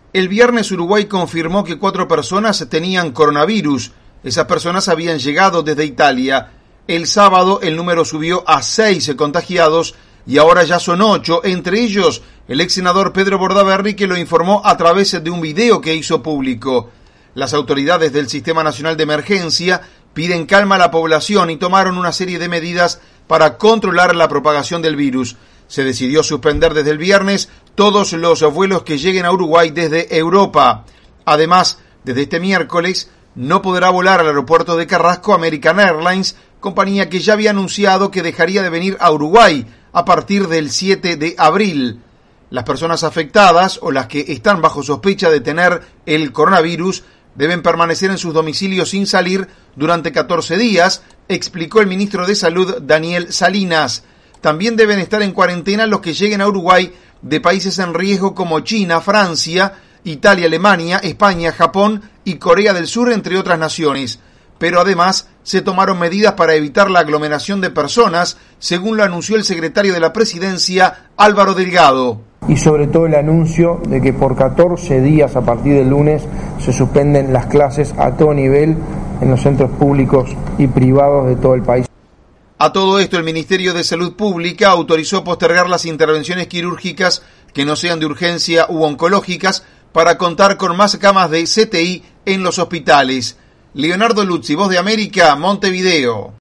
El viernes Uruguay confirmó que 4 personas tenían coronavirus. Esas personas habían llegado desde Italia. El sábado el número subió a 6 contagiados y ahora ya son 8, entre ellos el ex senador Pedro Bordaberry, que lo informó a través de un video que hizo público. Las autoridades del Sistema Nacional de Emergencia piden calma a la población y tomaron una serie de medidas para controlar la propagación del virus. Se decidió suspender desde el viernes todos los vuelos que lleguen a Uruguay desde Europa. Además, desde este miércoles no podrá volar al aeropuerto de Carrasco American Airlines, compañía que ya había anunciado que dejaría de venir a Uruguay a partir del 7 de abril. Las personas afectadas o las que están bajo sospecha de tener el coronavirus deben permanecer en sus domicilios sin salir durante 14 días, explicó el ministro de Salud Daniel Salinas. También deben estar en cuarentena los que lleguen a Uruguay de países en riesgo como China, Francia, Italia, Alemania, España, Japón y Corea del Sur, entre otras naciones. Pero además se tomaron medidas para evitar la aglomeración de personas, según lo anunció el secretario de la Presidencia, Álvaro Delgado. Y sobre todo el anuncio de que por 14 días a partir del lunes se suspenden las clases a todo nivel en los centros públicos y privados de todo el país. A todo esto, el Ministerio de Salud Pública autorizó postergar las intervenciones quirúrgicas que no sean de urgencia u oncológicas para contar con más camas de CTI en los hospitales. Leonardo Luzzi, Voz de América, Montevideo.